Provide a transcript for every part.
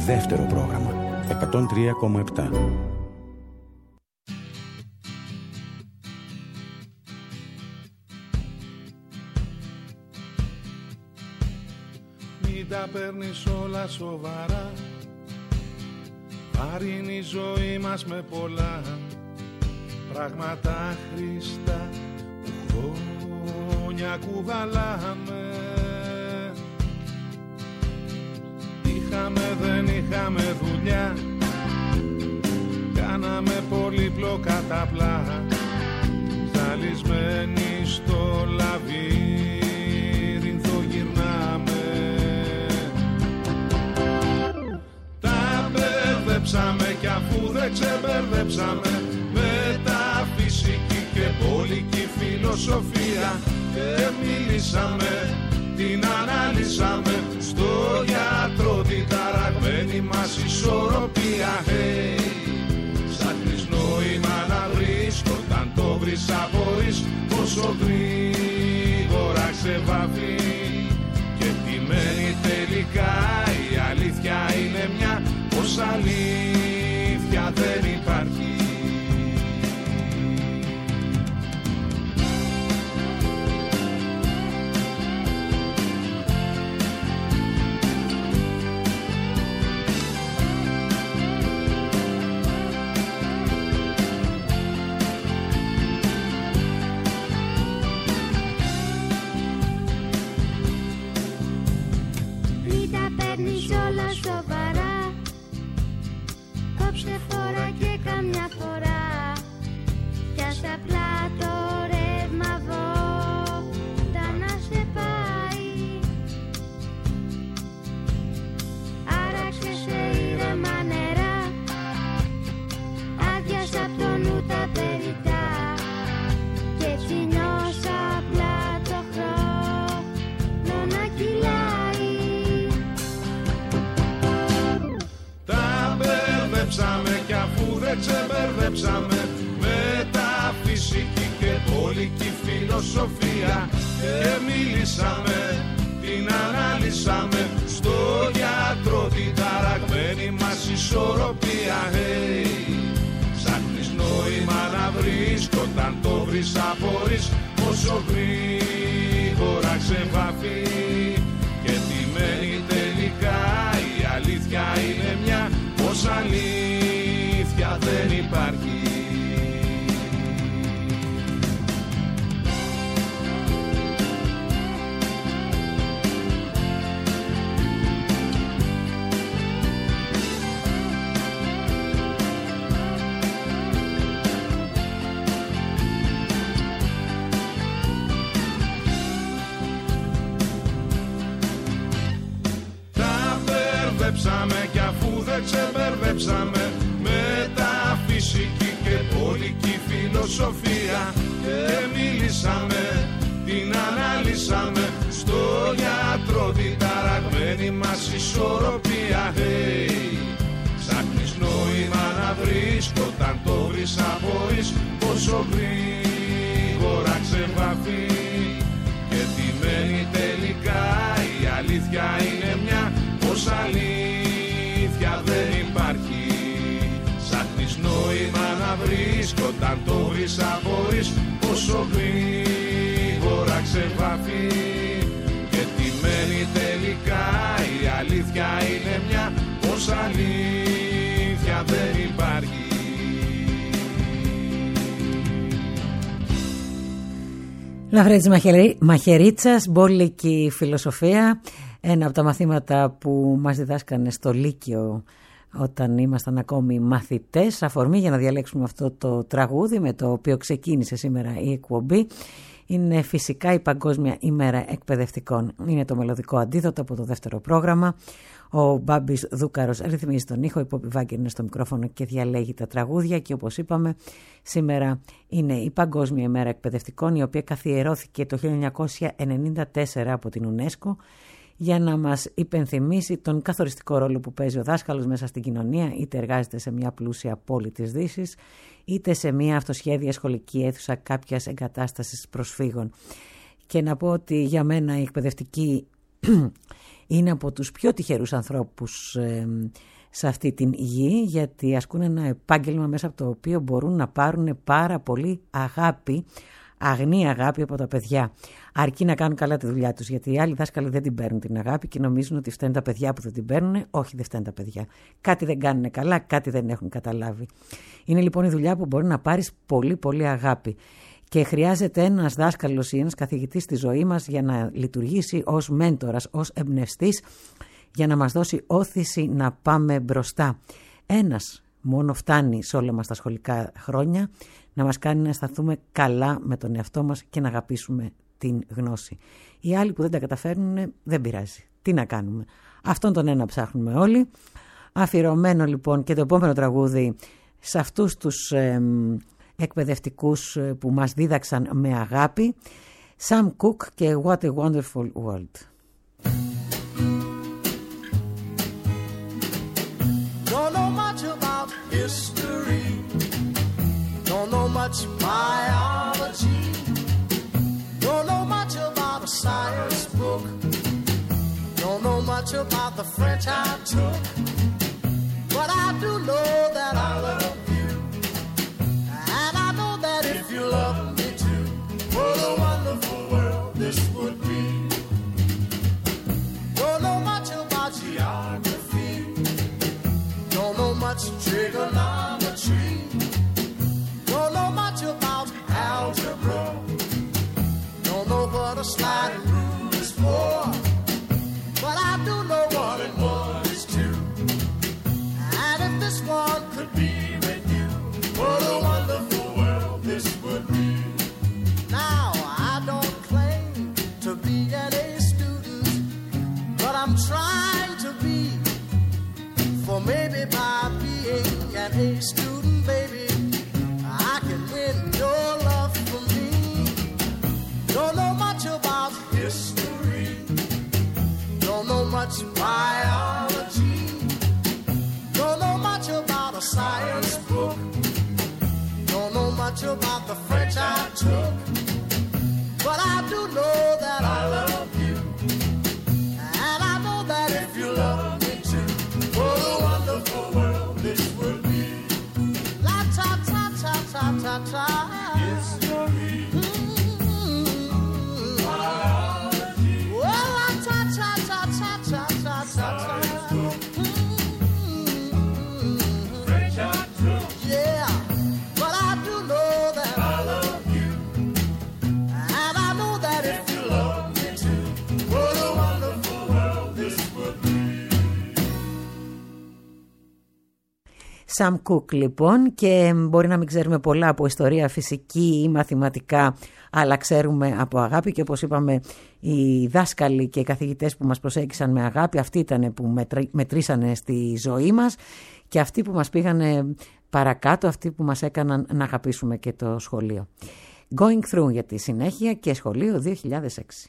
δεύτερο πρόγραμμα 103,7. Μην τα παίρνεις όλα σοβαρά, βαρύνει η ζωή μας με πολλά πράγματα χρηστά που χρόνια κουβαλάμε. Είχαμε, δεν είχαμε δουλειά, κάναμε πολύπλοκα τα πλά, ζαλισμένοι στο λαβύρινθο γυρνάμε. Τα μπερδέψαμε κι αφού δεν ξεμπερδέψαμε, μεταφυσική και πολική φιλοσοφία, και μιλήσαμε, την αναλύσαμε, στο γιατρό την ταραγμένη μας ισορροπία. Hey, ψάχνεις νόημα να βρεις, όταν το βρεις απορείς πόσο γρήγορα ξεβαφεί, και τι μένει τελικά, η αλήθεια είναι μια, πως αλήθεια δεν υπάρχει. Κόψε φορά και καμιά φορά, κι ας απλά το ρεύμα βότα να σε πάει. Άραξε σε ήρεμα νερά, άδειασα απ' το νου τα περιτά, και έτσι νιώσα απλά το χρόνο να κυλάει. Κι αφού δεν ξεμπερδέψαμε, μεταφυσική και πολική φιλοσοφία, και μιλήσαμε, την αναλύσαμε, στο γιατρό την ταραγμένη μας ισορροπία. Hey, ψάχνεις νόημα να βρεις, κι όταν το βρεις απορείς πόσο γρήγορα ξεβαφεί, και τι μένει τελικά, η αλήθεια είναι μια, πως αλήθεια δεν υπάρχει. Τα μπερδέψαμε κι αφού δεν ξεμπερδέψαμε, μεταφυσική και πολική φιλοσοφία, και μιλήσαμε, την αναλύσαμε, στο γιατρό την ταραγμένη μας ισορροπία. Hey, ψάχνεις νόημα να βρεις, κι όταν το βρεις απορείς πόσο γρήγορα ξεβαφεί, και τι μένει τελικά, η αλήθεια είναι μια, πως αλήθεια δεν υπάρχει. Ψάχνεις νόημα να βρεις, κι όταν το βρεις απορείς πόσο γρήγορα ξεβαφεί, και τι μένει τελικά, η αλήθεια είναι μια, πως αλήθεια δεν υπάρχει. Λαφρέτης Μαχαιρίτσας, μπόλικη φιλοσοφία, ένα από τα μαθήματα που μας διδάσκανε στο Λύκειο όταν ήμασταν ακόμη μαθητές, αφορμή για να διαλέξουμε αυτό το τραγούδι με το οποίο ξεκίνησε σήμερα η εκπομπή. Είναι φυσικά η Παγκόσμια ημέρα εκπαιδευτικών. Είναι το μελωδικό αντίδοτο από το δεύτερο πρόγραμμα. Ο Μπάμπης Δούκαρος ρυθμίζει τον ήχο, η Πόπη Βάγκερ είναι στο μικρόφωνο και διαλέγει τα τραγούδια, και όπως είπαμε σήμερα είναι η Παγκόσμια ημέρα εκπαιδευτικών, η οποία καθιερώθηκε το 1994 από την UNESCO για να μας υπενθυμίσει τον καθοριστικό ρόλο που παίζει ο δάσκαλος μέσα στην κοινωνία, είτε εργάζεται σε μια πλούσια πόλη της Δύσης, είτε σε μια αυτοσχέδια σχολική αίθουσα κάποιας εγκατάστασης προσφύγων. Και να πω ότι για μένα η εκπαιδευτική είναι από τους πιο τυχερούς ανθρώπους σε αυτή την γη, γιατί ασκούν ένα επάγγελμα μέσα από το οποίο μπορούν να πάρουν πάρα πολύ αγάπη, αγνή αγάπη από τα παιδιά. Αρκεί να κάνουν καλά τη δουλειά τους, γιατί οι άλλοι δάσκαλοι δεν την παίρνουν την αγάπη και νομίζουν ότι φταίνουν τα παιδιά που δεν την παίρνουν. Όχι, δεν φταίνουν τα παιδιά. Κάτι δεν κάνουν καλά, κάτι δεν έχουν καταλάβει. Είναι λοιπόν η δουλειά που μπορεί να πάρεις πολύ πολύ αγάπη. Και χρειάζεται ένας δάσκαλος ή ένας καθηγητής στη ζωή μας για να λειτουργήσει ως μέντορας, ως εμπνευστής, για να μας δώσει όθηση να πάμε μπροστά. Ένας μόνο φτάνει σε όλα μας τα σχολικά χρόνια να μας κάνει να αισθανθούμε καλά με τον εαυτό μας και να αγαπήσουμε την γνώση. Οι άλλοι που δεν τα καταφέρνουν δεν πειράζει. Τι να κάνουμε. Αυτόν τον ένα ψάχνουμε όλοι. Αφιερωμένο λοιπόν και το επόμενο τραγούδι σε αυτούς τους εκπαιδευτικούς που μας δίδαξαν με αγάπη. Sam Cooke και What a Wonderful World. Don't know much about history, don't know much biology, don't know much about a science book, don't know much about the French I took, but I do know that I love you, and I know that if you love me too, what a wonderful world this would be. Don't know much about geography, don't know much trigonometry, don't know much about algebra, don't know what a sliding rule is for, but I do know 1 and 1 is 2, and if this one could be with you, what a wonderful world this would be. Now I don't claim to be an A student, but I'm trying to be, for maybe by being an A student, baby, I can win your love for me. Don't know much about history, don't know much biology, don't know much about a science book, don't know much about the French I took, but I do know that I love you, and I know that if you love me too, what a wonderful world this would be. La ta ta ta ta ta ta. History. Biology. Well, la ta ta ta ta ta ta ta ta. French I took. Yeah, but I do know that I love you, and I know that if you love me too, what a wonderful world this would be. Sam Cooke λοιπόν, και μπορεί να μην ξέρουμε πολλά από ιστορία, φυσική ή μαθηματικά, αλλά ξέρουμε από αγάπη, και όπως είπαμε οι δάσκαλοι και οι καθηγητές που μας προσέγγισαν με αγάπη, αυτοί ήταν που μετρήσανε στη ζωή μας και αυτοί που μας πήγανε παρακάτω, αυτοί που μας έκαναν να αγαπήσουμε και το σχολείο. Going Through για τη συνέχεια και σχολείο 2006.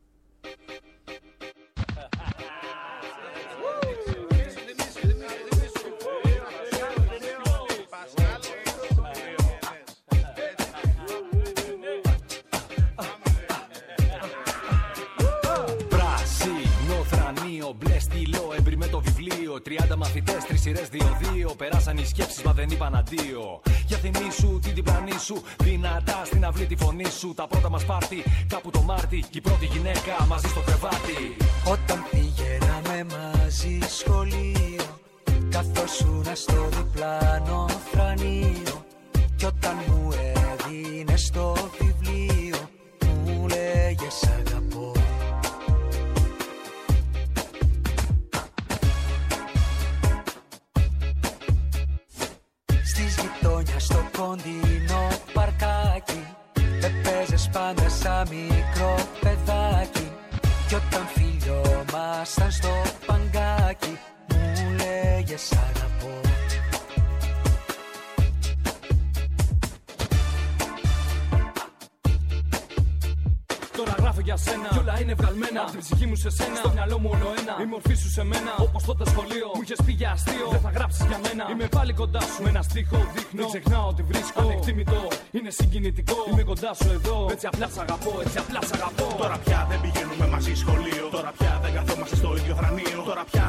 Μπλε στυλό, έμπρι με το βιβλίο. 30 μαθητές, 3 σειρές, 2-2. Περάσαν οι σκέψεις, μα δεν είπαν αντίο. Για θυμίσου την διπλανή σου, δυνατά στην αυλή τη φωνή σου. Τα πρώτα μας πάρτι, κάπου το Μάρτι. Και η πρώτη γυναίκα μαζί στο κρεβάτι. Όταν πηγαίναμε μαζί σχολείο, καθόσουνα στο διπλάνο θρανείο. Κι όταν μου έδινες το βιβλίο, μου λέγες αγαπώ. Στο κοντινό παρκάκι έπαιζες πάντα σαν μικρό παιδάκι. Κι όταν φιλιόμασταν στο παγκάκι, μου λέγες αγαπώ. Τώρα γράφω για σένα, κι όλα είναι βγαλμένα. Απ' την ψυχή μου σε σένα, στο μυαλό μου όλο ένα. Η μορφή σου σε μένα, όπως τότε σχολείο. Μου είχες πει για αστείο, δεν θα γράψεις για μένα. Είμαι πάλι κοντά σου, με ένα στίχο δείχνω. Δεν ξεχνάω ότι βρίσκω ανεκτήμητο, είναι συγκινητικό. Είμαι κοντά σου εδώ, έτσι απλά σ' αγαπώ, έτσι απλά σ' αγαπώ. Τώρα πια δεν πηγαίνουμε μαζί σχολείο, τώρα πια δεν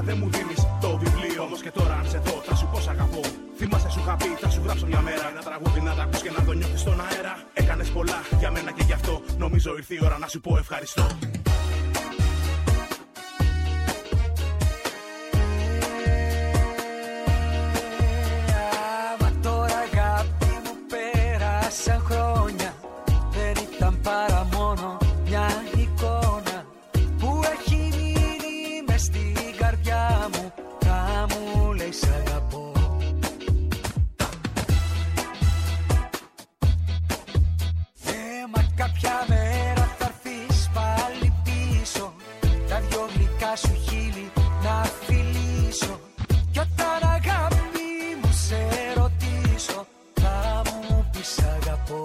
δεν μου δίνεις το βιβλίο. Όμως και τώρα αν σε δω θα σου πω σ' αγαπώ. Θυμάσαι σου είχα πει θα σου γράψω μια μέρα ένα τραγούδι να τα ακούς και να το νιώθεις στον αέρα. Έκανες πολλά για μένα και γι' αυτό νομίζω ήρθε η ώρα να σου πω ευχαριστώ. Μα τώρα αγάπη μου πέρασαν χρόνια. Δεν ήταν παρά μόνο μια εικόνα που έχει μείνει μες στην καρδιά μου. Θα μου λέει σ' αγαπώ. Μα κάποια μέρα θα έρθεις πάλι πίσω. Τα δυο γλυκά σου χείλη να φιλήσω. Κι όταν αγάπη μου σε ρωτήσω θα μου πεις αγαπώ.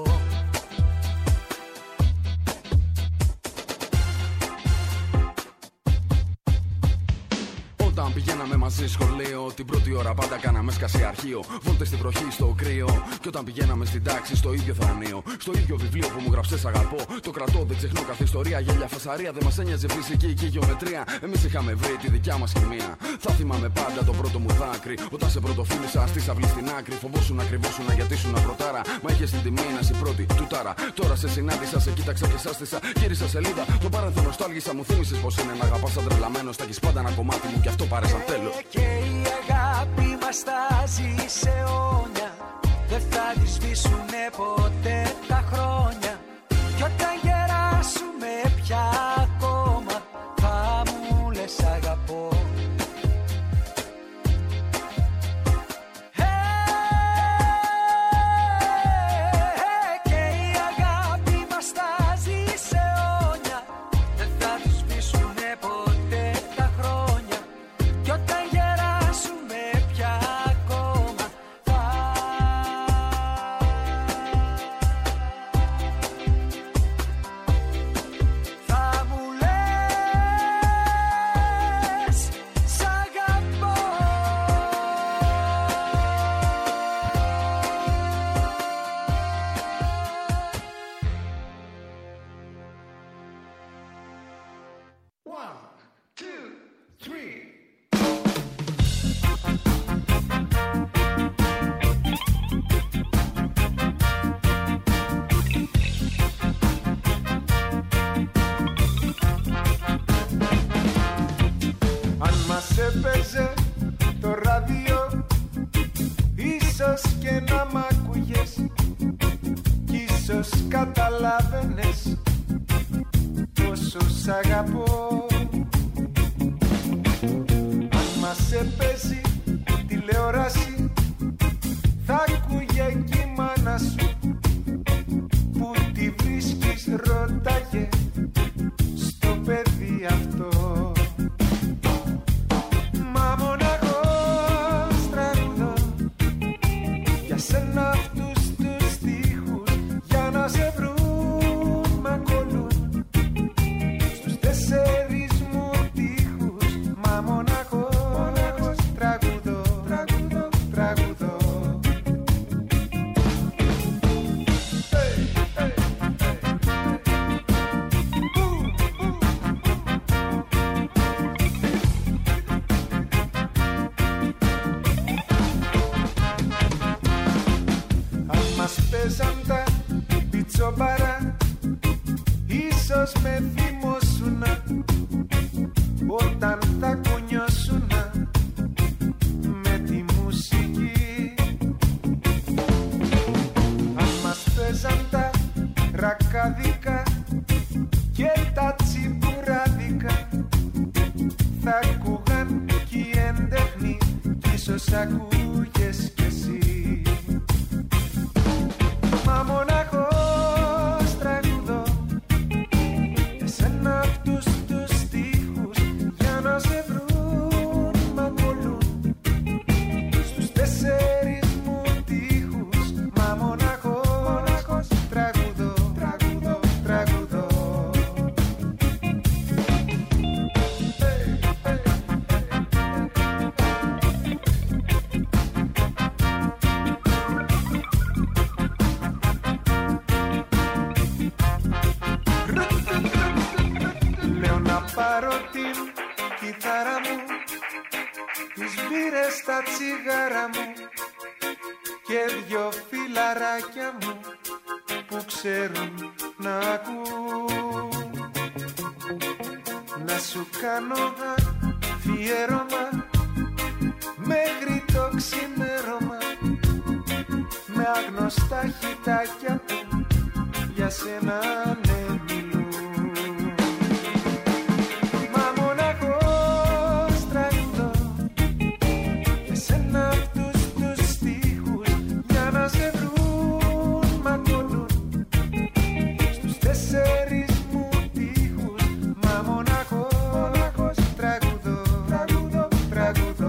Όταν πηγαίναμε μαζί σχολείο, την πρώτη ώρα πάντα κάναμε σκασί αρχείο. Βόλτες στην βροχή, στο κρύο. Και όταν πηγαίναμε στην τάξη, στο ίδιο θρανείο. Στο ίδιο βιβλίο που μου γράψες αγαπώ. Το κρατώ, δεν ξεχνώ κάθε ιστορία. Γέλια, φασαρία, δεν μας ένοιαζε φυσική και γεωμετρία. Εμείς είχαμε βρει τη δικιά μας χημεία. Θα θυμάμαι πάντα το πρώτο μου δάκρυ. Όταν σε πρωτοφίλησα στη αυλή στην άκρη. Φοβόσουν να κρυβόσουν γιατί ήσουν πρωτάρα. Μα είχες την τιμή να είσαι πρώτη του τάρα. Τώρα σε συνάντησα, σε κοίταξα και σάστησα. Γύρισα σελίδα, το παρελθόν νοστάλγησα. Μου θύμισες πως είναι να αγαπάς σαν τρελαμένος. Θα έχεις πάντα ένα κομμάτι μου κι αυτό πάρε σαν τέλος. Και η αγάπη μας στάζει σε αιώνια. Δεν θα τη σβήσουνε ποτέ τα χρόνια. Κι όταν γεράσουμε πια ακόμα θα μου λες αγαπώ. Και η αγάπη μας στάζει σε αιώνια. Δεν θα τη σβήσουνε ποτέ τα χρόνια. Κι όταν γεράσουμε πια ακόμα θα μου λες σ' αγαπώ. One, two, three. Αν μας έπαιζε το ράδιο, ίσως και να μ' άκουγες κι ίσως καταλάβαινες πόσο σ' αγαπώ. Αν μας έπαιζε τηλεόραση, θα άκουγε κι η μάνα σου που τη βρίσκεις, ρώταγε στο παιδί αυτό. Μα μοναχός τραγουδώ για σένα αυτούς τους στίχους, για να σε βρουν μ' ακολούν στους τέσσερις μου τοίχους. Μα μοναχός τραγουδώ, τραγουδώ, τραγουδώ. Παίζαν τα πιτσομπάρα, ίσως με θυμώσουνα όταν θα κουνιώσουνα με τη μουσική. Αν μας παίζαν τα ρακάδικα και τα τσιμπουράδικα, θα ακούγαν κι οι έντεχνοι κι ίσως ακούγες κι εσύ. Μα μοναχός τραγουδώ για σένα αυτούς τους στίχους, για να σε βρουν μ' ακολούν στους τέσσερις μου τοίχους. Μα μοναχός τραγουδώ, τραγουδώ, τραγουδώ. Πάρω την κιθάρα μου τις μπύρες στα τσιγάρα μου και δυο φιλαράκια μου που ξέρουν να ακούν. Να σου κάνω αφιέρωμα μέχρι το ξημέρωμα με άγνωστα χιτάκια που για σένα ναι μιλούν. Μα μοναχός τραγουδώ για σένα αυτούς τους στίχους για να σε βρουν μ' ακολούν στους τέσσερις μου τοίχους. Μα μοναχός τραγουδώ, τραγουδώ, τραγουδώ.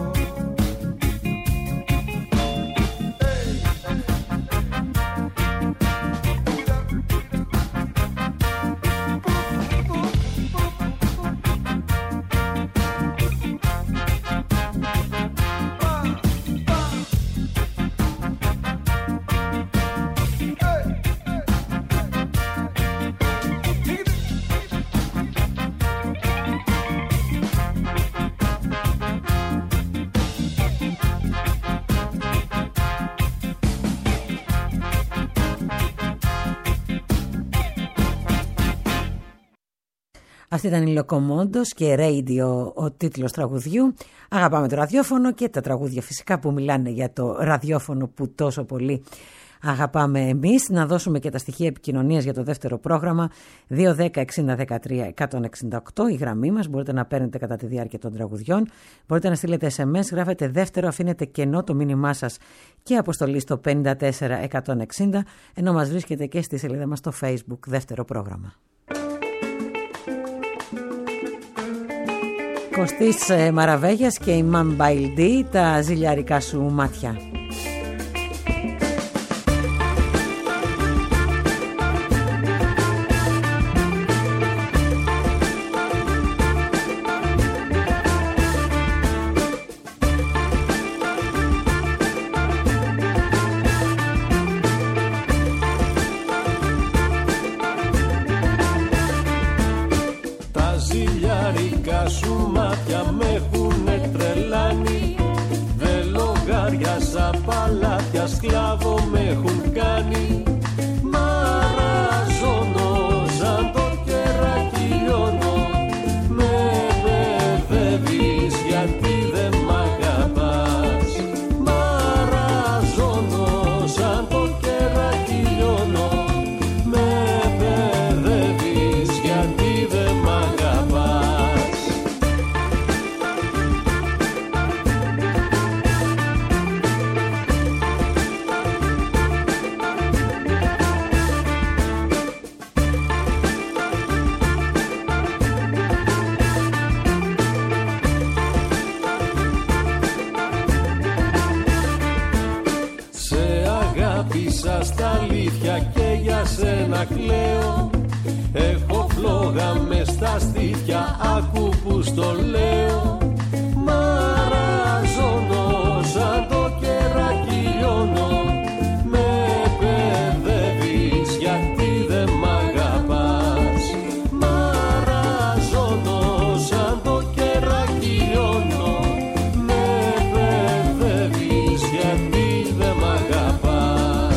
Αυτή ήταν η Λοκομόντος και Radio ο τίτλος τραγουδιού. Αγαπάμε το ραδιόφωνο και τα τραγούδια φυσικά που μιλάνε για το ραδιόφωνο που τόσο πολύ αγαπάμε εμείς. Να δώσουμε και τα στοιχεία επικοινωνίας για το δεύτερο πρόγραμμα 210-60-13-168 η γραμμή μας. Μπορείτε να παίρνετε κατά τη διάρκεια των τραγουδιών. Μπορείτε να στείλετε SMS, γράφετε δεύτερο, αφήνετε κενό το μήνυμά σας και αποστολή στο 54160, ενώ μας βρίσκεται και στη σελίδα μας στο Facebook δεύτερο πρόγραμμα. Κωστής Μαραβέγιας και η Man Baildi, τα ζηλιαρικά σου μάτια. Σου μάτια με έχουνε τρελάνει, δε λογάριασα παλάτια, σκλάβο με έχουν κάνει. Μαραζώνω σαν το κεράκι λιώνω, με μπερδεύεις γιατί δεν μ' αγαπάς. Μαραζώνω σαν το κεράκι λιώνω, με μπερδεύεις γιατί δεν μ' αγαπάς. Στα αλήθεια και για σένα κλαίω, έχω φλόγα μες στα στήθια, άκου που στο λέω. Μαραζώνω σαν το κεράκι λιώνω, με μπερδεύεις γιατί δεν μ' αγαπάς. Μαραζώνω σαν το κεράκι λιώνω, με μπερδεύεις γιατί δεν μ' αγαπάς.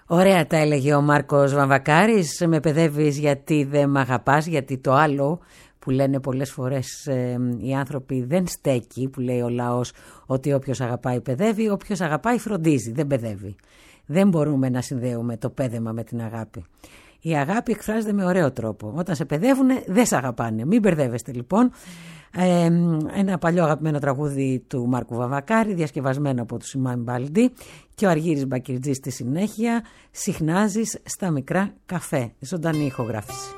Ωραία τα έλεγε ο Μάρκος Βαμβακάρης. Με παιδεύεις γιατί δεν μ' αγαπάς, γιατί το άλλο που λένε πολλές φορές οι άνθρωποι δεν στέκει, που λέει ο λαός ότι όποιος αγαπάει παιδεύει, όποιος αγαπάει φροντίζει, δεν παιδεύει. Δεν μπορούμε να συνδέουμε το πέδεμα με την αγάπη. Η αγάπη εκφράζεται με ωραίο τρόπο. Όταν σε παιδεύουνε δεν σε αγαπάνε. Μην μπερδεύεστε λοιπόν. Ένα παλιό αγαπημένο τραγούδι του Μάρκου Βαμβακάρη, διασκευασμένο από τους Ιμάμ Μπαλντή, και ο Αργύρης Μπακυρτζής στη συνέχεια. Συχνάζεις στα μικρά καφέ. Ζωντανή ηχογράφηση.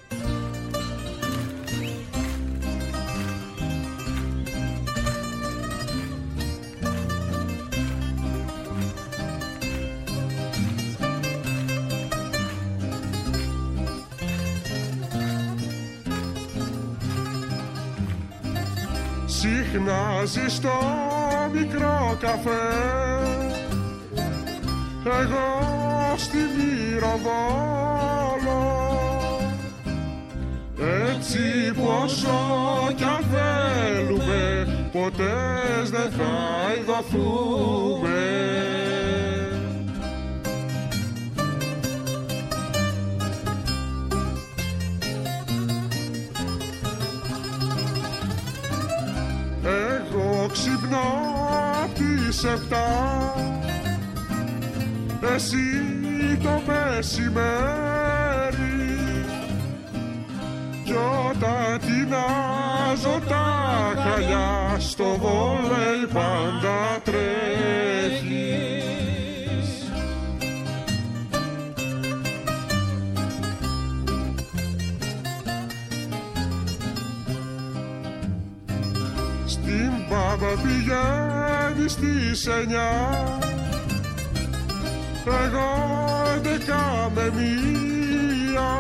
Συχνάζεις στο μικρό καφέ, εγώ στη Μυροδόλο, έτσι πόσο κι αν θέλουμε ποτέ δεν θα ειδωθούμε. Εγώ ξυπνώ τις 7, εσύ το μεσημέρι, κι όταν τεινάζω τα χαλιά στο βόλεϊ πάντα τρέχεις. Στην Μπάμπα πηγαίνει στις 9, εγώ 11 με 1,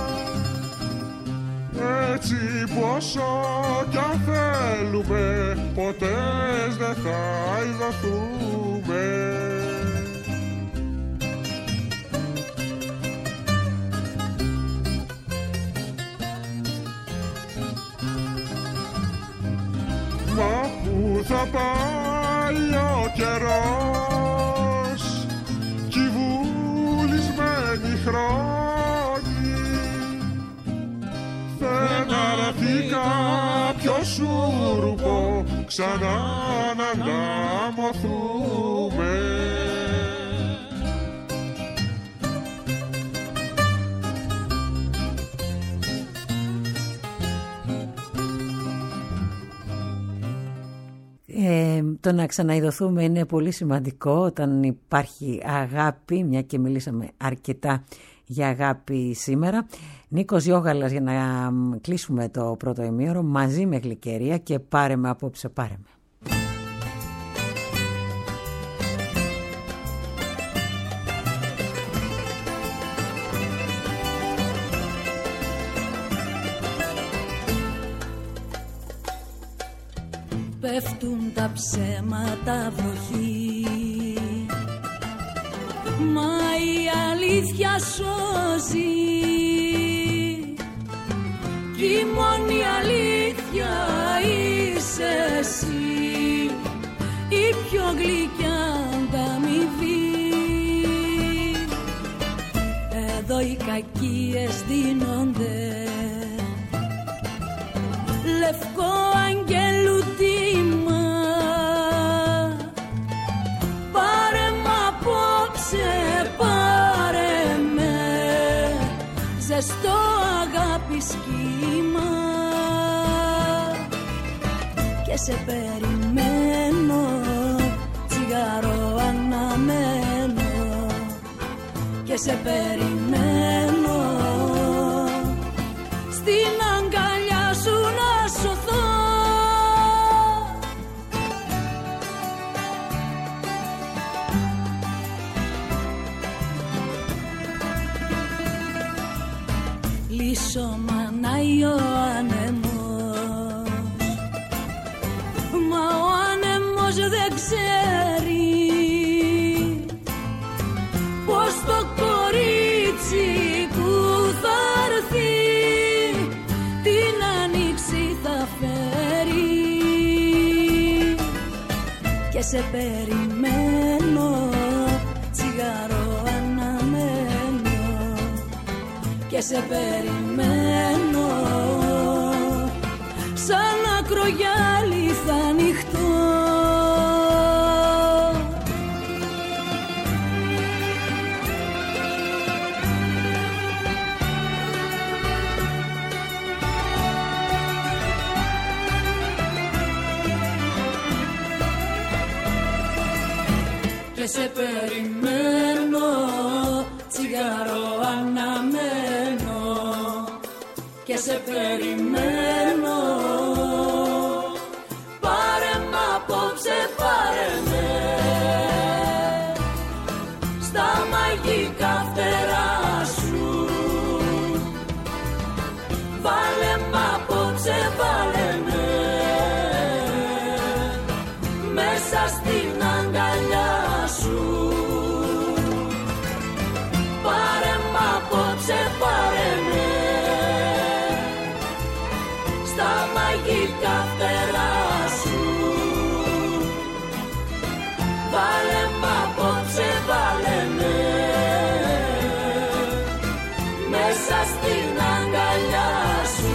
έτσι πόσο κι αν θέλουμε ποτέ δεν θα ειδωθούμε. Μα που θα πάει ο καιρός κι οι βουλισμένοι χρόνοι, δεν αρθεί κάποιο σούρουπο ξανά να ανταμωθούμε. Το να ξαναειδωθούμε είναι πολύ σημαντικό όταν υπάρχει αγάπη, μια και μιλήσαμε αρκετά για αγάπη σήμερα. Νίκος Γιώγαλας, για να κλείσουμε το πρώτο ημίωρο, μαζί με Γλυκερία και πάρε με απόψε, πάρε με. Πέφτουν τα ψέματα βροχή, μα η αλήθεια σώζει, κι η μόνη αλήθεια είσαι εσύ, η πιο γλυκιά ανταμοιβή. Εδώ οι κακίες δίνονται λευκό αγγέλου τίμα, πάρε μ' απόψε, πάρε με, ζεστό αγάπη σχήμα, και σε περιμένω, τσιγάρο αναμένω, και σε περιμένω στην αγκαλιά σου να σωθώ. Λύσω μανάει ο άνεμος, μα ο άνεμος δεν ξέρει πως το κορίτσι που θα έρθει την άνοιξη θα φέρει, και σε περιμένω, τσιγάρο αναμένω, και σε περιμένω σαν ακρογιάλι θα ανοιχτώ. Και σε περιμένω, τσιγάρο αναμένω. Και σε περιμένω, πάρε μ' απόψε, πάρε με στα μαγικά φτερά σου. Βάλε μ' απόψε, βάλε με μέσα στην αγκαλιά σου. Πάρε μ' απόψε, πάρε με στα μαγικά φτερά σου. Βάλε μ' απόψε, βάλε με μέσα στην αγκαλιά σου.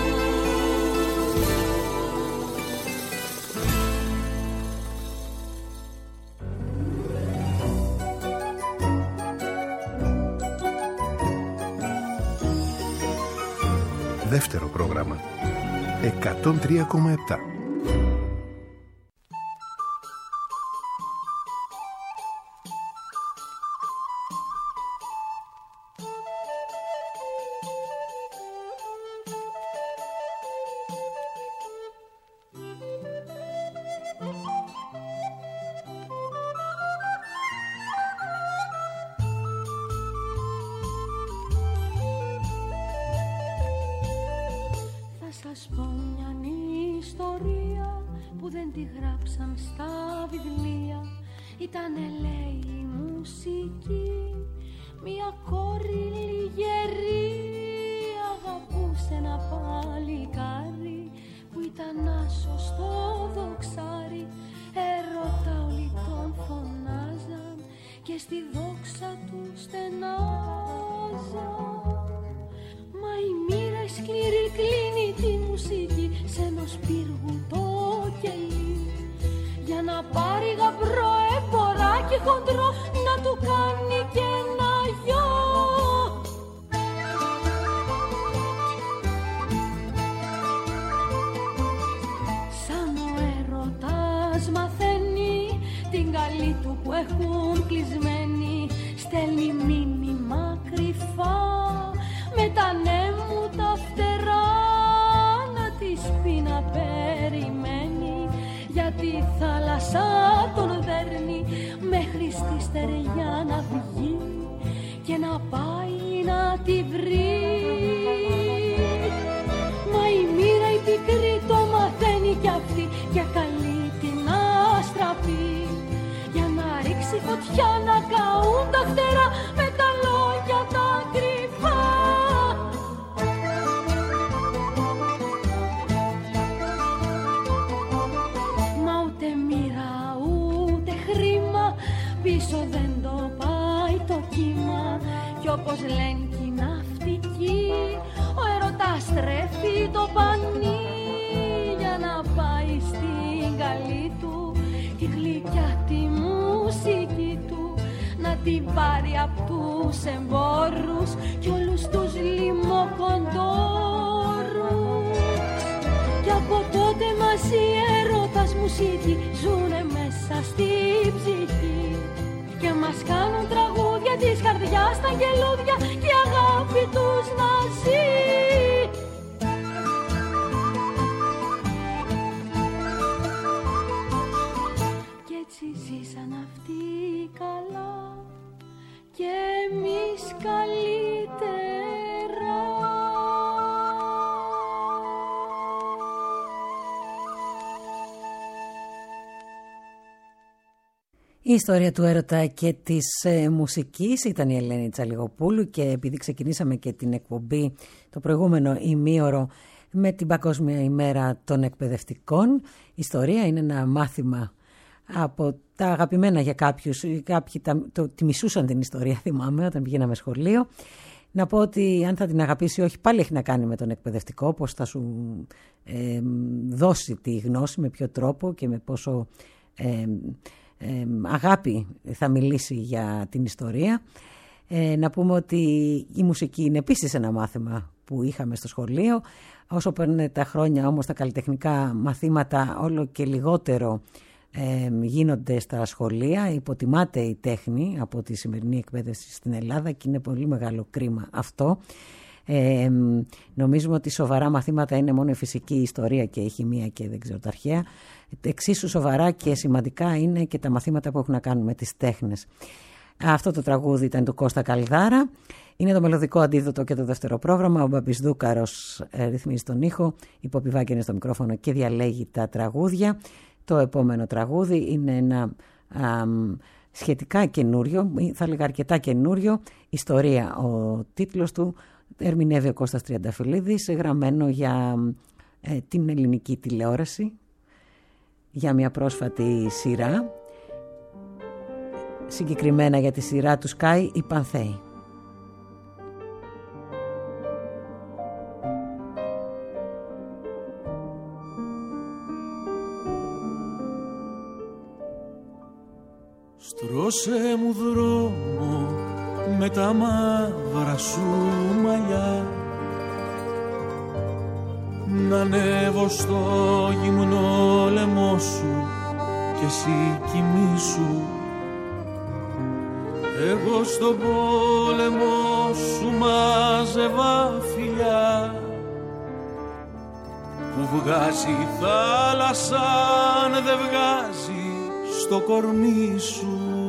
Δεύτερο πρόγραμμα 103,7. Σας πω μια ιστορία που δεν τη γράψαν στα βιβλία. Ήτανε λέει η μουσική, μια κόρη λιγερή αγαπούσε ένα παλικάρι που ήταν άσο στο δοξάρι. Έρωτα όλοι τον φωνάζαν και στη δόξα του στενάζαν. Μα η μοίρα σκληρή κλείνει τη μουσική σ' ενός πύργου το κελί, για να πάρει γαμπρό εμποράκι χοντρό να του κάνει και ένα γιο. Σαν ο έρωτας μαθαίνει την καλή του που έχουν κλεισμένη, στέλνει μήνυμα κρυφά με τα νέμου τα φτερά να της πει να περιμένει, γιατί η θάλασσα τον δέρνει μέχρι στη στεριά να βγει και να πάει να τη βρει. Μα η μοίρα η πικρή το μαθαίνει κι αυτή και καλεί την αστραπή, για να ρίξει φωτιά να καούν τα φτερά με τα λόγια τα κρυφά. Μα ούτε μοίρα ούτε χρήμα πίσω δεν το πάει το κύμα, κι όπως λένε κι οι ναυτικοί ο έρωτας στρέφει το πανί για να πάει στην καλή του τη γλυκιά τη μουσική του, να την πάρει απ' τους εμπόρους κι όλους τους λιμοκοντόρους. Κι από τότε μαζί έρωτας μουσική ζουνε μέσα στη ψυχή και μας κάνουν τραγούδια της καρδιάς τα γελούδια και η αγάπη τους να ζει. Κι έτσι ζήσαν αυτοί καλά και εμείς καλύτερα. Η ιστορία του έρωτα και της μουσικής ήταν η Ελένη Τσαλιγοπούλου, και επειδή ξεκινήσαμε και την εκπομπή το προηγούμενο ημίωρο με την Παγκόσμια ημέρα των εκπαιδευτικών, η ιστορία είναι ένα μάθημα από τα αγαπημένα για κάποιους. Κάποιοι τη μισούσαν την ιστορία, θυμάμαι, όταν πηγαίναμε σχολείο. Να πω ότι αν θα την αγαπήσει όχι, πάλι έχει να κάνει με τον εκπαιδευτικό, πώς θα σου δώσει τη γνώση, με ποιο τρόπο και με πόσο αγάπη θα μιλήσει για την ιστορία. Να πούμε ότι η μουσική είναι επίσης ένα μάθημα που είχαμε στο σχολείο. Όσο παίρνουν τα χρόνια όμως τα καλλιτεχνικά μαθήματα όλο και λιγότερο γίνονται στα σχολεία. Υποτιμάται η τέχνη από τη σημερινή εκπαίδευση στην Ελλάδα και είναι πολύ μεγάλο κρίμα αυτό. Νομίζουμε ότι σοβαρά μαθήματα είναι μόνο η φυσική, η ιστορία και η χημεία και δεν ξέρω τα αρχαία. Εξίσου σοβαρά και σημαντικά είναι και τα μαθήματα που έχουν να κάνουν με τις τέχνες. Αυτό το τραγούδι ήταν του Κώστα Καλδάρα. Είναι το μελωδικό αντίδοτο και το δεύτερο πρόγραμμα. Ο Μπαμπής Δούκαρος ρυθμίζει τον ήχο, η Πόπη Βάγκη είναι στο μικρόφωνο και διαλέγει τα τραγούδια. Το επόμενο τραγούδι είναι ένα σχετικά καινούριο, θα λέγα αρκετά καινούριο, ιστορία ο τίτλος του. Ερμηνεύει ο Κώστας Τριανταφυλλίδης, γραμμένο για την ελληνική τηλεόραση, για μια πρόσφατη σειρά, συγκεκριμένα για τη σειρά του Sky, οι Πανθέοι. Στρώσε μου δρόμο με τα μαύρα σου μαλλιά, να ανέβω στο γυμνό λαιμό σου και εσύ κοιμήσου. Εγώ στον πόλεμο σου μάζευα φιλιά, που βγάζει η θάλασσα αν δεν βγάζει στο κορμί σου.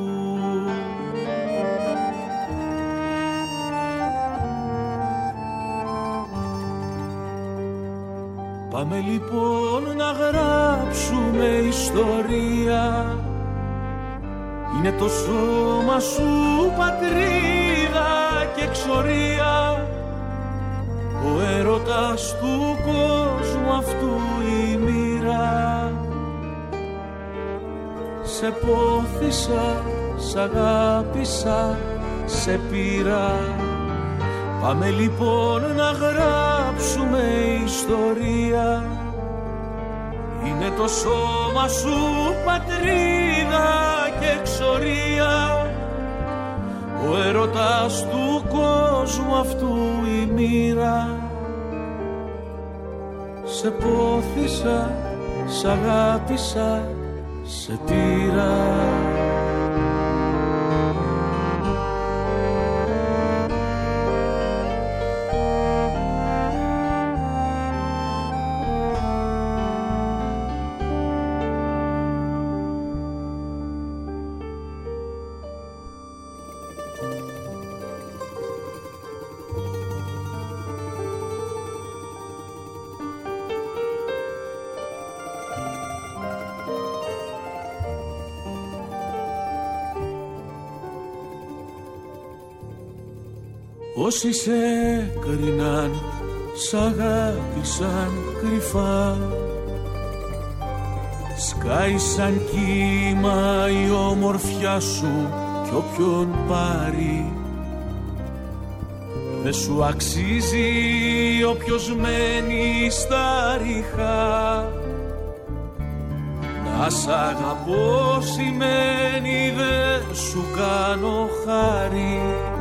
Πάμε λοιπόν να γράψουμε ιστορία, είναι το σώμα σου πατρίδα και εξορία, ο έρωτας του κόσμου αυτού η μοίρα. Σε πόθησα, σ' αγάπησα, σε πήρα. Πάμε λοιπόν να γράψουμε ιστορία, είναι το σώμα σου πατρίδα και εξορία, ο έρωτας του κόσμου αυτού η μοίρα. Σε πόθησα, σ' αγάπησα, σε πήρα. Όσοι σε κρίναν, σ' αγάπησαν κρυφά, σκάει σαν κύμα η ομορφιά σου κι όποιον πάρει δε σου αξίζει όποιος μένει στα ρίχα. Να σ' αγαπώ σημαίνει δε σου κάνω χάρη.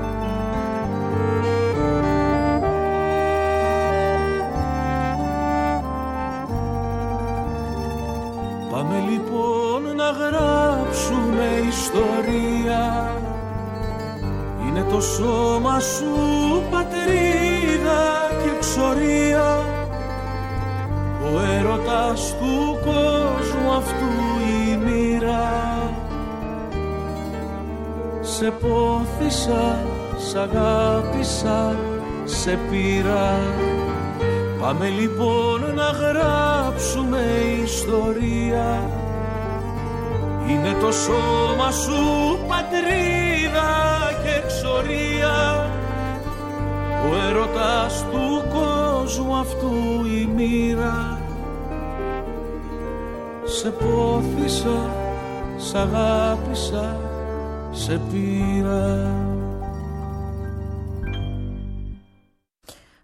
Πάμε λοιπόν να γράψουμε ιστορία, είναι το σώμα σου πατρίδα και εξορία, ο έρωτας του κόσμου αυτού η μοίρα. Σε πόθησα, σ' αγάπησα, σε πήρα. Πάμε λοιπόν να γράψουμε ιστορία, είναι το σώμα σου πατρίδα και εξορία, ο έρωτας του κόσμου αυτού η μοίρα. Σε πόθησα, σ' αγάπησα, σε πήρα.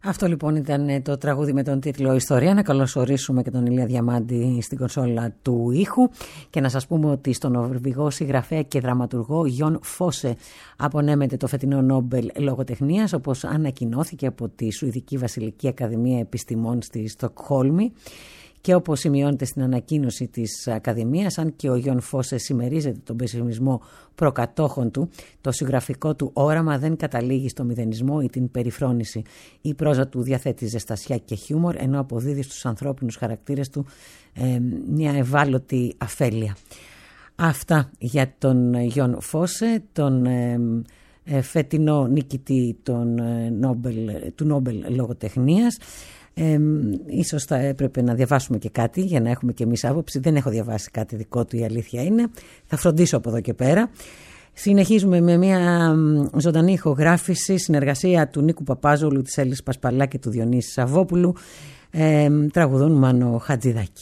Αυτό λοιπόν ήταν το τραγούδι με τον τίτλο «Ιστορία». Να καλωσορίσουμε και τον Ηλία Διαμάντη στην κονσόλα του ήχου και να σας πούμε ότι στον Νορβηγό συγγραφέα και δραματουργό Γιον Φόσε απονέμεται το φετινό Νόμπελ Λογοτεχνίας, όπως ανακοινώθηκε από τη Σουηδική Βασιλική Ακαδημία Επιστημών στη Στοκχόλμη. Και όπως σημειώνεται στην ανακοίνωση της Ακαδημίας, αν και ο Γιον Φόσε συμμερίζεται τον πεσημισμό προκατόχων του, το συγγραφικό του όραμα δεν καταλήγει στο μηδενισμό ή την περιφρόνηση. Η πρόζα του διαθέτει ζεστασιά και χιούμορ, ενώ αποδίδει στους ανθρώπινους χαρακτήρες του μια ευάλωτη αφέλεια. Αυτά για τον Γιον Φόσε, τον φετινό νικητή του Νόμπελ Λογοτεχνίας. Ίσως θα έπρεπε να διαβάσουμε και κάτι για να έχουμε και εμείς άποψη. Δεν έχω διαβάσει κάτι δικό του, η αλήθεια είναι. Θα φροντίσω από εδώ και πέρα. Συνεχίζουμε με μια ζωντανή ηχογράφηση, συνεργασία του Νίκου Παπάζογλου, της Έλλης Πασπαλά και του Διονύση Σαββόπουλου. Τραγουδούν Μάνο Χατζηδάκη.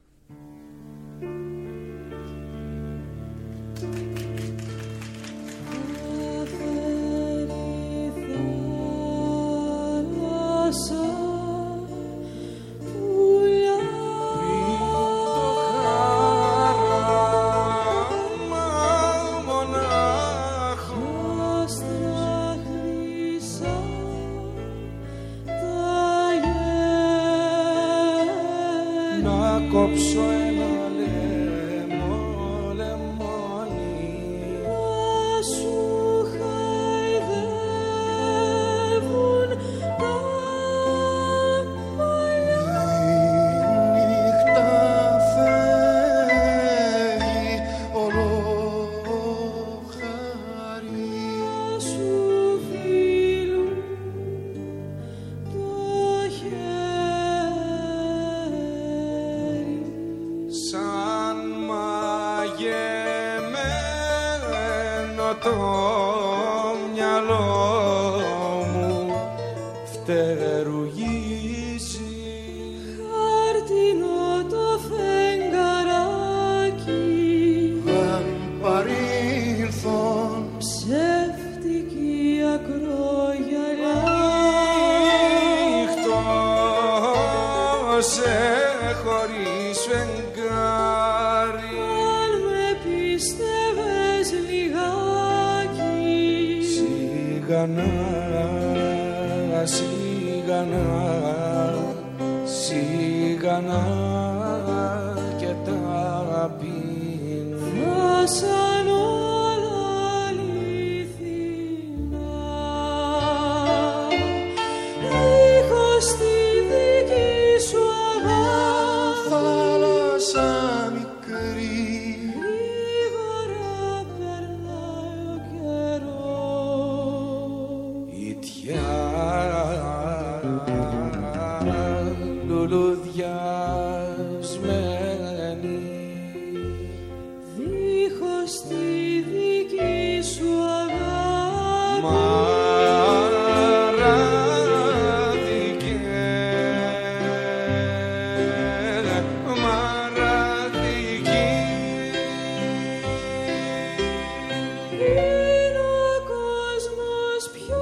Κόψω ένα λεμόνι να σου χαϊδεύουν τα μαλλιά. Η νύχτα φέρει ολόχαρη Να σου φίλουν το χέρι σαν μαγεμένο το μυαλό μου φτερουγίζει. Χάρτινο το φεγγαράκι αν παρήλθον ψεύτικη ακρογιαλιά. Νύχτο σε χωρίς φεγγάρι, αν με πίστευες λιγάκι, σιγανά, σιγανά, σιγανά και ταπεινά θα σαν όλα αληθινά. Δίχως τη δική σου αγάπη θάλασσα μικρή γρήγορα περνάει ο καιρός. Η τιά λουλουδιασμένη δίχως τη δική σου αγάπη μαραδικέ, μαραδική. Είναι ο κόσμος πιο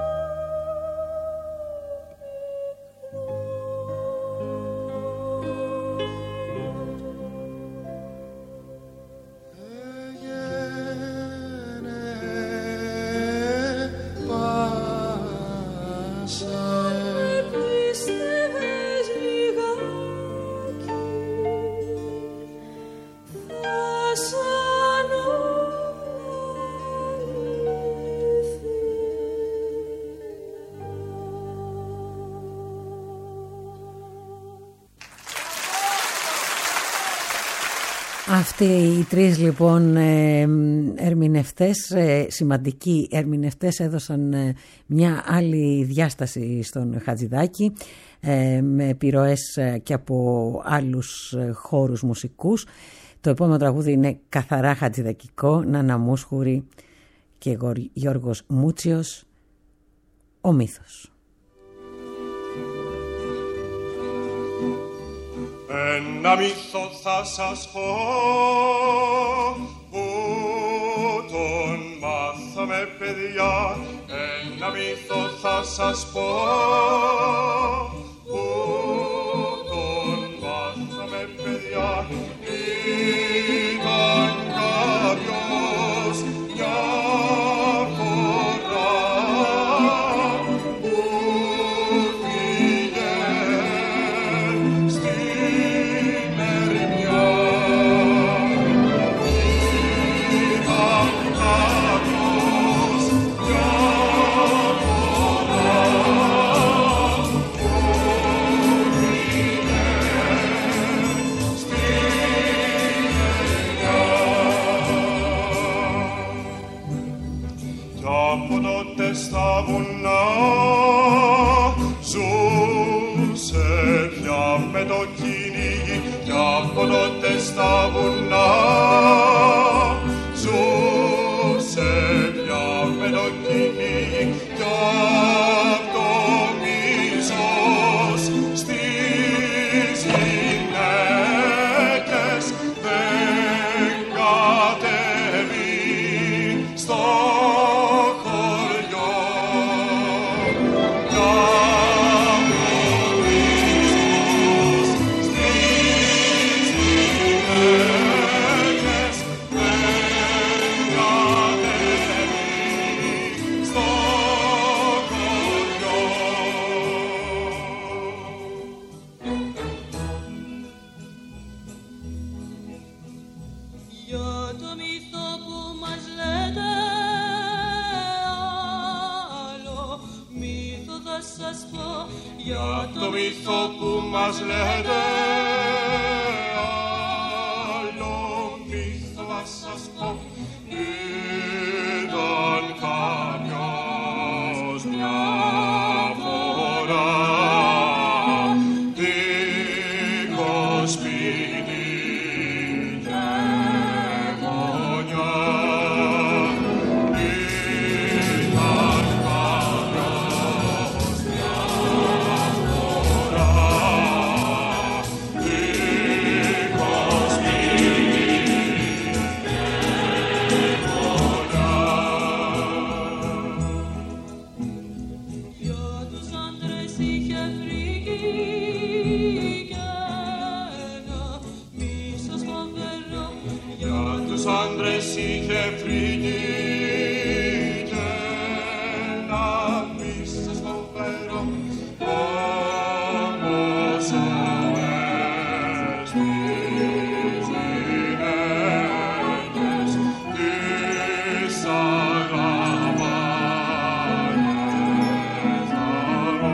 Αυτοί οι τρεις λοιπόν ερμηνευτές, σημαντικοί ερμηνευτές, έδωσαν μια άλλη διάσταση στον Χατζηδάκη με επιρροές και από άλλους χώρους μουσικούς. Το επόμενο τραγούδι είναι καθαρά χατζηδακικό, Νάνα Μούσχουρη και Γιώργος Μούτσιος, ο μύθος. Ένα μύθο θα σας πω που τον μάθαμε παιδιά. Ένα μύθο θα σας πω που τον μάθαμε παιδιά. Ήταν κάποιος μια φορά που πήγε στην ερημιά. Ήταν κάποιος μια φορά που πήγε στην κι από τότε στα βουνά ζούσε πια με το κυνήγι. Κι από τότε στα βουνά ζούσε πια με το κυνήγι. Κι απ' το μίσος στις γυναίκες δεν κατέβει στο χωριό. Κι απ' το μίσος στις γυναίκες δεν κατέβει στο χωριό. Για το μύθο που μας λέτε άλλο μύθο θα σας πω. Για το μύθο που μας λέτε άλλο μύθο θα σας πω. Ήταν κάποιος μια φορά δίχως σπίτι και γωνιά. Ήταν κάποιος μια φορά δίχως σπίτι και γωνιά. Για τους άντρες είχε φρίκη κι ένα μίσος φοβερό. Για τους άντρες είχε φρίκη και ένα μίσος φοβερό. Όμως όλες τις γυναίκες τις αγαπάνε θαρώ.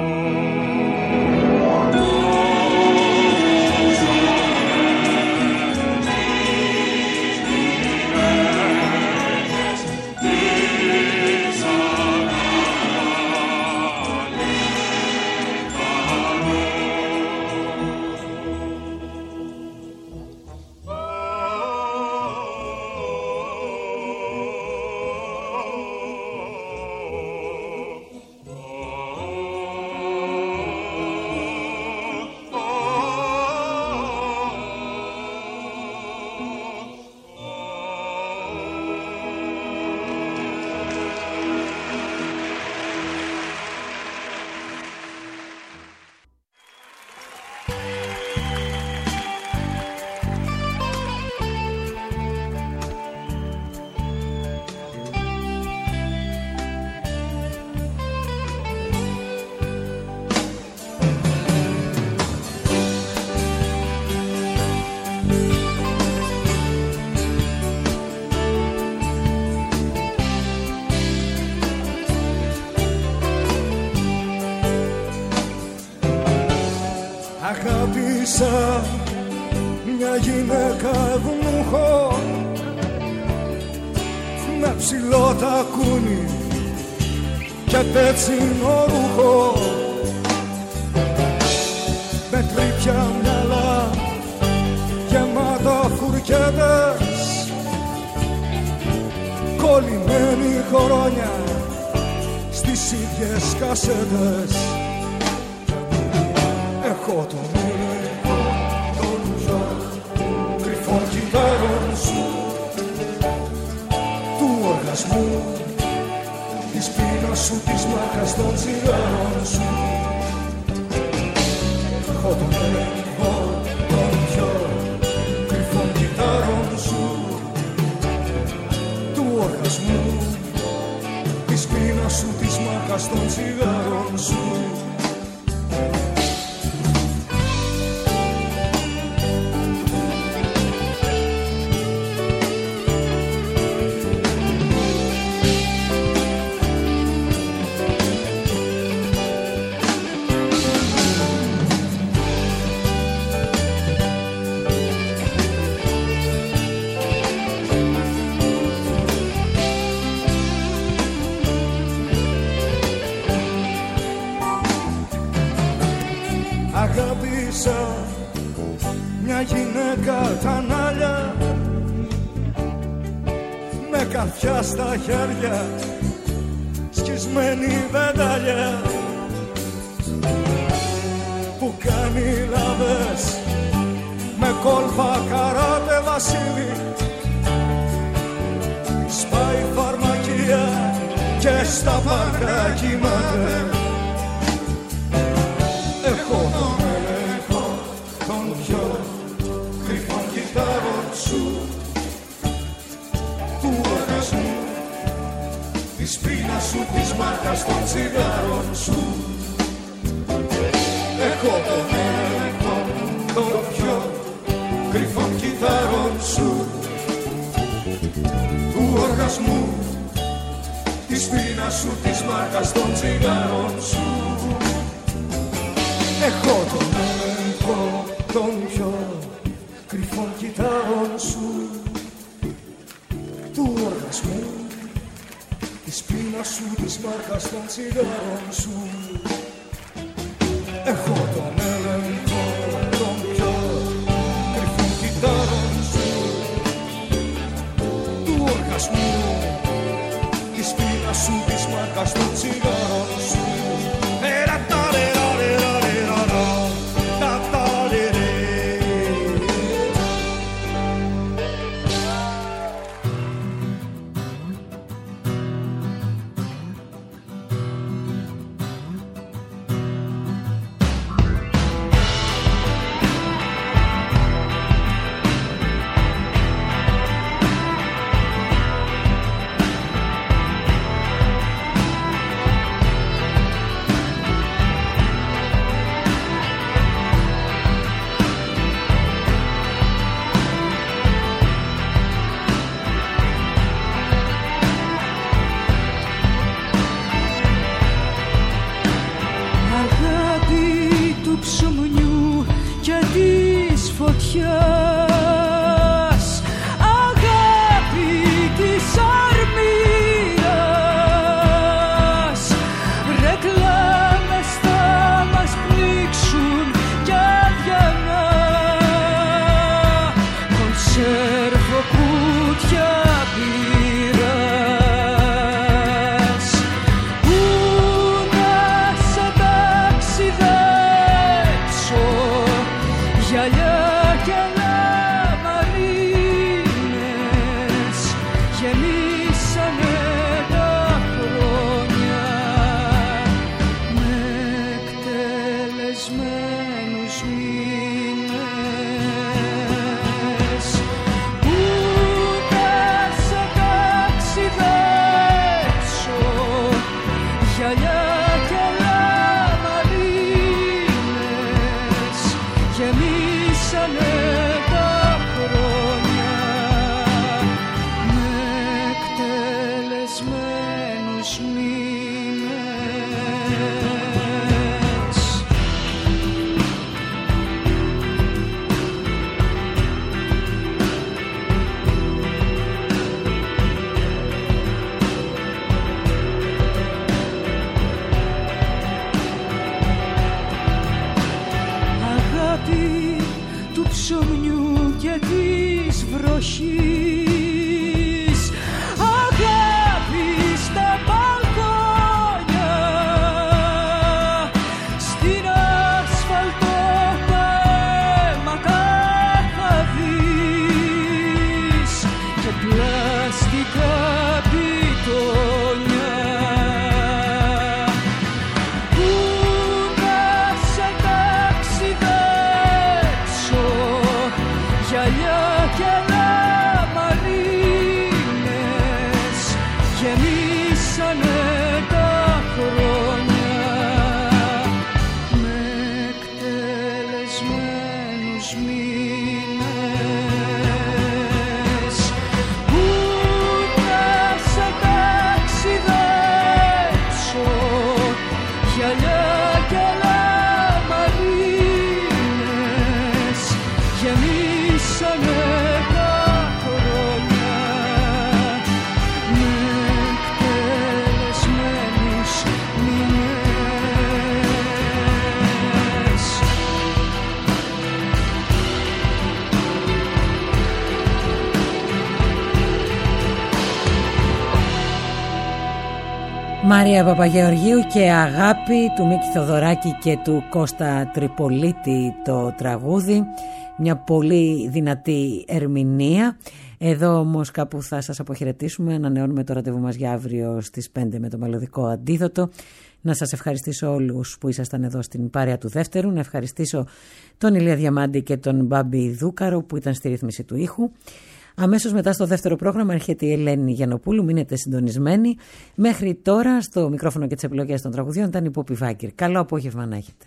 Αγάπησα μια γυναίκα ευνούχο με ψηλό τακούνι και πέτσινο ρούχο, με τρίπια μυαλά γεμάτα φουρκέτες, κολλημένη χρόνια στις ίδιες κασέτες. Έχω τον έλεγχο των κρυφών κυτάρων σου, του οργασμού, της πείνας σου, της μάχης μάρκας των τσιγάρων σου. Μια γυναίκα τα νάλια με καρφιά στα χέρια, σκισμένη βεντάλια που κάνει λαβές με κόλπα καράτε βασίλη, σπάει φαρμακεία και στα πάρκα κοιμάται. Έχω τον έλεγχο των πιο κρυφών κυτάρων σου, του οργασμού, της πείνας σου, της μάρκας των τσιγάρων σου. Έχω τον έλεγχο των πιο κρυφών κυτάρων σου, του οργασμού, της πείνας σου, της μάρκας των τσιγάρων σου. Έχω τον έλεγχο των πιο κρυφών κυτάρων σου, του οργασμού, της πείνας σου, της μάρκας των τσιγάρων σου. Έχω τον έλεγχο των πιο κρυφών κυτάρων σου, του οργασμού, της πείνας σου, της μάρκας των τσιγάρων σου. Γεμίσανε τα χρόνια. Μάρια Παπαγεωργίου και Αγάπη του Μίκη Θοδωράκη και του Κώστα Τριπολίτη το τραγούδι. Μια πολύ δυνατή ερμηνεία. Εδώ όμως κάπου θα σας αποχαιρετήσουμε. Ανανεώνουμε το ραντεβού μας για αύριο στις 5 με το μελωδικό αντίδοτο. Να σας ευχαριστήσω όλους που ήσασταν εδώ στην παρέα του δεύτερου. Να ευχαριστήσω τον Ηλία Διαμάντη και τον Μπάμπη Δούκαρο που ήταν στη ρύθμιση του ήχου. Αμέσως μετά στο δεύτερο πρόγραμμα έρχεται η Ελένη Γιαννοπούλου. Μείνετε συντονισμένοι. Μέχρι τώρα στο μικρόφωνο και τις επιλογές των τραγουδιών ήταν η Πόπη Βάγκερ. Καλό απόγευμα να έχετε.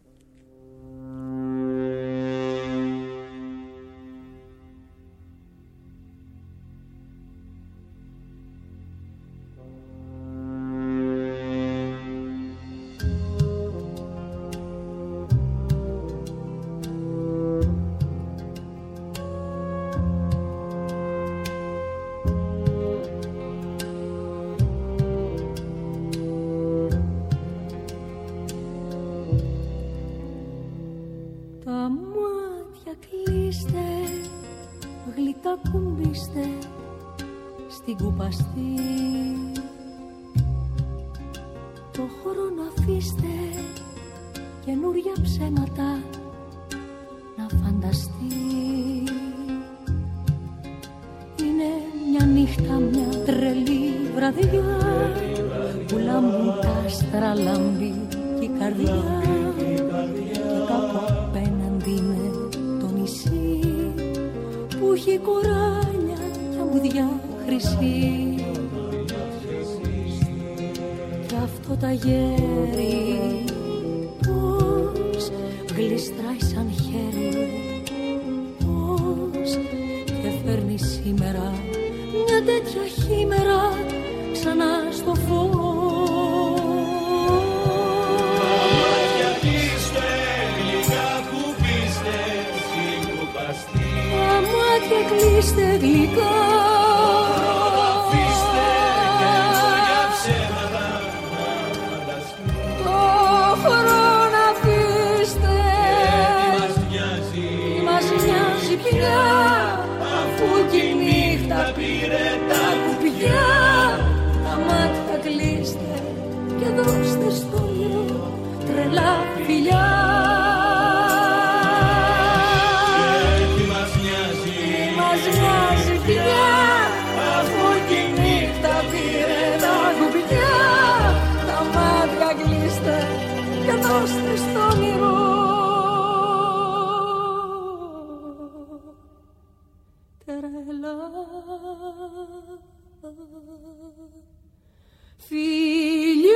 Το χρόνο αφήστε καινούρια ψέματα να φανταστεί. Είναι μια νύχτα, μια τρελή βραδιά που λάμπουν τα άστρα, λάμπει και η καρδιά και κάπου απέναντι είναι το νησί που έχει κοράλια και αμμουδιά χρυσή. Κι αυτό τα γέρι πώς γλιστράει σαν χέρι, πώς και φέρνει σήμερα μια τέτοια χήμερα ξανά στο φως. Μάτια κλείστε, γλυκά κουπίστε στην κουπαστή. Τα μάτια κλείστε γλυκά, αφήστε καινούργια ψέματα να φανταστεί. το χρόνο αφήστε. Τι μας νοιάζει πια, αφού κι η νύχτα πήρε τα κουπιά. Τα μάτια κλείστε και δώστε στο όνειρο τρελά φιλιά. Τι μας νοιάζει πια, αφού κι η νύχτα πήρε τα κουπιά. Τα μάτια κλείστε και δώστε στο όνειρο τρελά φιλιά.